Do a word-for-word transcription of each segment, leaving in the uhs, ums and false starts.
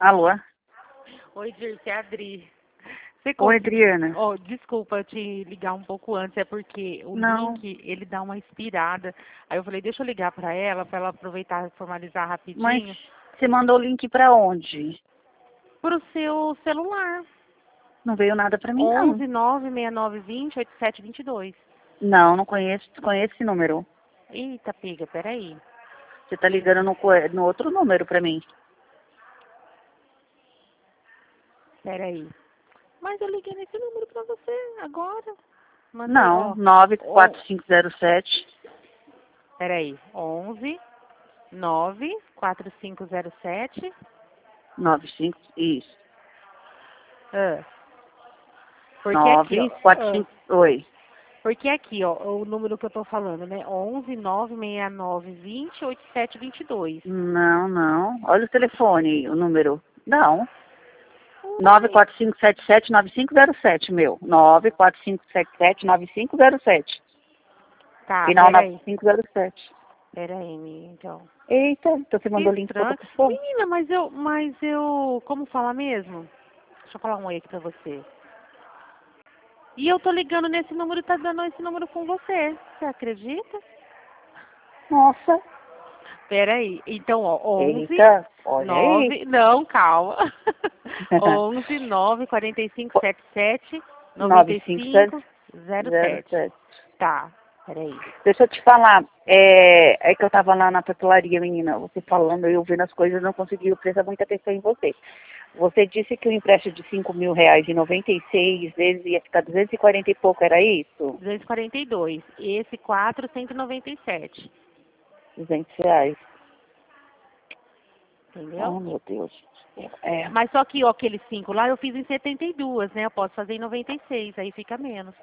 Alô? Oi, Dirce, é a Adri. Você Oi, conseguiu... Adriana. Oh, desculpa te ligar um pouco antes, é porque o Não, link, ele dá uma expirada. Aí eu falei, deixa eu ligar para ela, para ela aproveitar e formalizar mas rapidinho. você mandou o link pra onde? Pro seu celular. Não veio nada pra mim, não. onze nove seis nove dois zero oito sete dois dois. Não, não conheço, conheço esse número. Eita, pega, peraí. Você tá ligando no, co- no outro número pra mim. Peraí. Mas eu liguei nesse número para você agora. Mandei, Não, ó. nove ó quatro cinco zero sete. peraí. onze nove quatro cinco zero sete. nove cinco, isso. Ah, porque aqui, ó. nove quatro ah, cinco, oi. Porque aqui, ó, o número que eu tô falando, né? onze nove seis nove dois zero oito sete dois dois. Não, não. Olha o telefone, o número. Não. nove Uai. quatro cinco sete sete nove cinco zero sete, meu. nove quatro cinco sete sete nove cinco zero sete. Tá, Final nove peraí. cinco zero sete. Peraí, menina, então. Eita, então você Que mandou o link pra outra estranho. pessoa? Menina, mas eu, mas eu, como fala mesmo? Deixa eu falar um oi aqui pra você. E eu tô ligando nesse número e tá dando esse número com você. Você acredita? Nossa. Peraí. Então, ó, onze Eita, olha aí. nove não, calma. onze nove quatro cinco sete sete nove cinco zero sete. nove cinco sete. Tá, peraí. Deixa eu te falar, é, é que eu tava lá na papelaria, menina, você falando, eu vendo as coisas, não consegui prestar muita atenção em você. Você disse que o empréstimo de cinco mil reais e noventa e seis vezes ia ficar duzentos e quarenta e pouco, era isso? duzentos e quarenta e dois. Esse quatro, cento e noventa e sete. duzentos reais. Entendeu? Oh, meu Deus. É, Mas só que ó, aqueles cinco lá eu fiz em setenta e dois, né? Eu posso fazer em noventa e seis, aí fica menos.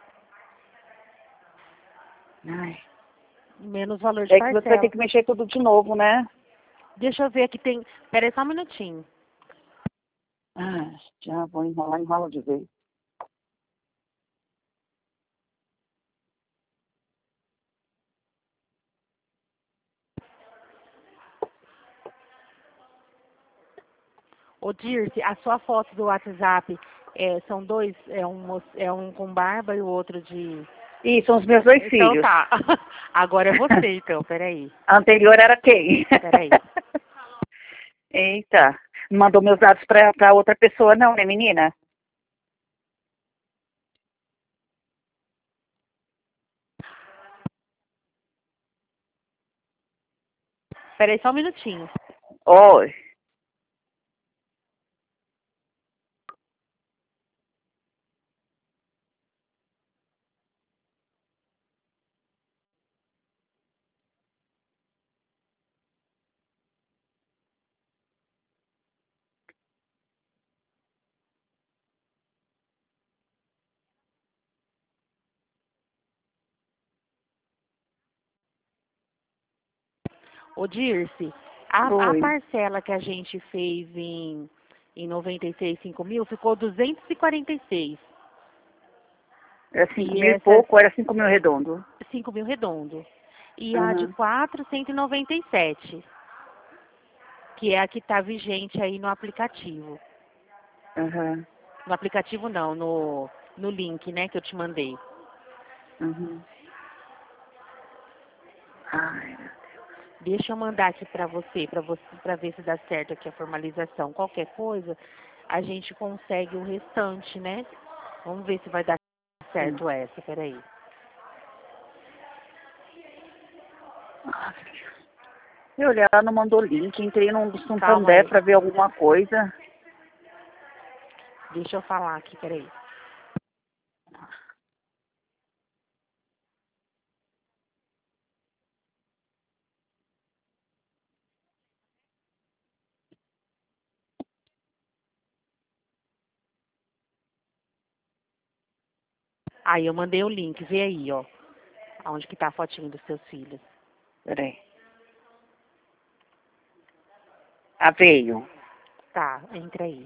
ai. Menos valor de É que você vai ter parcela. que mexer tudo de novo, né? Deixa eu ver aqui, tem... Pera aí só um minutinho. Ah, já vou enrolar, enrola de vez. Ô Dirce, a sua foto do WhatsApp é, são dois, é um, mo- é um com barba e o outro de... Ih, são os meus dois Então filhos. tá. Agora é você então, peraí. A anterior era quem? Peraí. Eita, não mandou meus dados pra, pra outra pessoa não, né, menina? Peraí só um minutinho. Oi. Ô Dirce, a, a Oi. parcela que a gente fez em, em noventa e seis, cinco mil, ficou duzentos e quarenta e seis. Era cinco E mil e essa pouco, era cinco mil redondo. cinco mil redondo. E a de Aham, quatro, cento e noventa e sete, que é a que está vigente aí no aplicativo. aham, No aplicativo não, no, no link, né, que eu te mandei. aham. Ai, Deixa eu mandar aqui para você, para você, para ver se dá certo aqui a formalização. Qualquer coisa, a gente consegue o restante, né? Vamos ver se vai dar hum. certo essa, peraí. Eu olhei, ela não mandou link, entrei no Calma Santander aí, pra ver alguma coisa. deixa eu falar aqui, peraí. Aí eu mandei o link, vê aí, ó. Onde que tá a fotinho dos seus filhos. Peraí. Ah, veio. Tá, entra aí.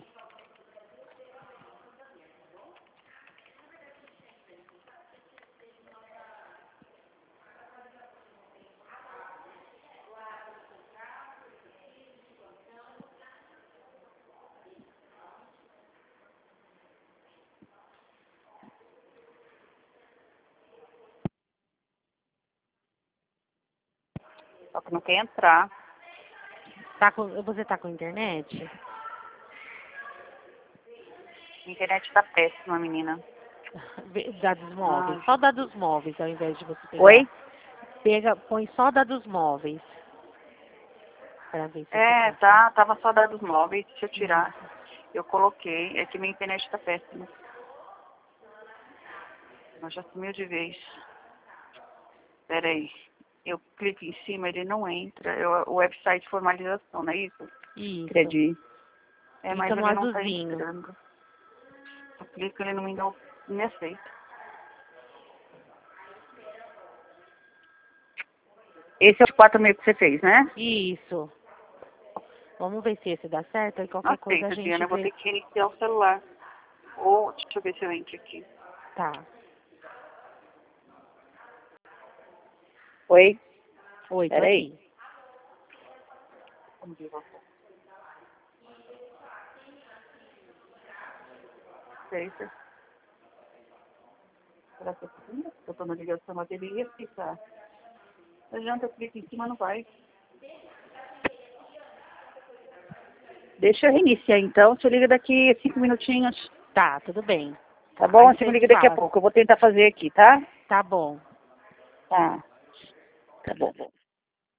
Só que não quer entrar. Tá com, você tá com internet? A internet tá péssima, menina. Dados móveis. Ah. Só dados móveis, ao invés de você pegar. Oi? Pega, põe só dados móveis. Pra ver se É, você tá, tava só dados móveis, deixa eu tirar. Eu coloquei, é que minha internet tá péssima. Ela já sumiu de vez. Pera aí. Eu clico em cima, ele não entra. Eu, o website formalização, não é isso? Isso. Acredito. É, Clica mas no ele não tá azulzinho. entrando. Eu clico, ele não me, dá, não me aceita. Esse é os quatro mil que você fez, né? Isso. Vamos ver se esse dá certo. Aí qualquer coisa a Aceita, gente Diana. Eu vou vê. ter que reiniciar o celular. Ou, deixa eu ver se eu entro aqui. Tá. Oi? Oi, tô Pera aí. aqui. Vamos ver você. Aceita. Será que eu tô na ligação, mas ele ia ficar. Não adianta, eu clico em cima, não vai. Deixa eu reiniciar então. Você liga daqui a cinco minutinhos. Tá, tudo bem. Tá bom? Aí Você me você liga daqui a fala. pouco. Eu vou tentar fazer aqui, tá? Tá bom. Tá. Tá bom.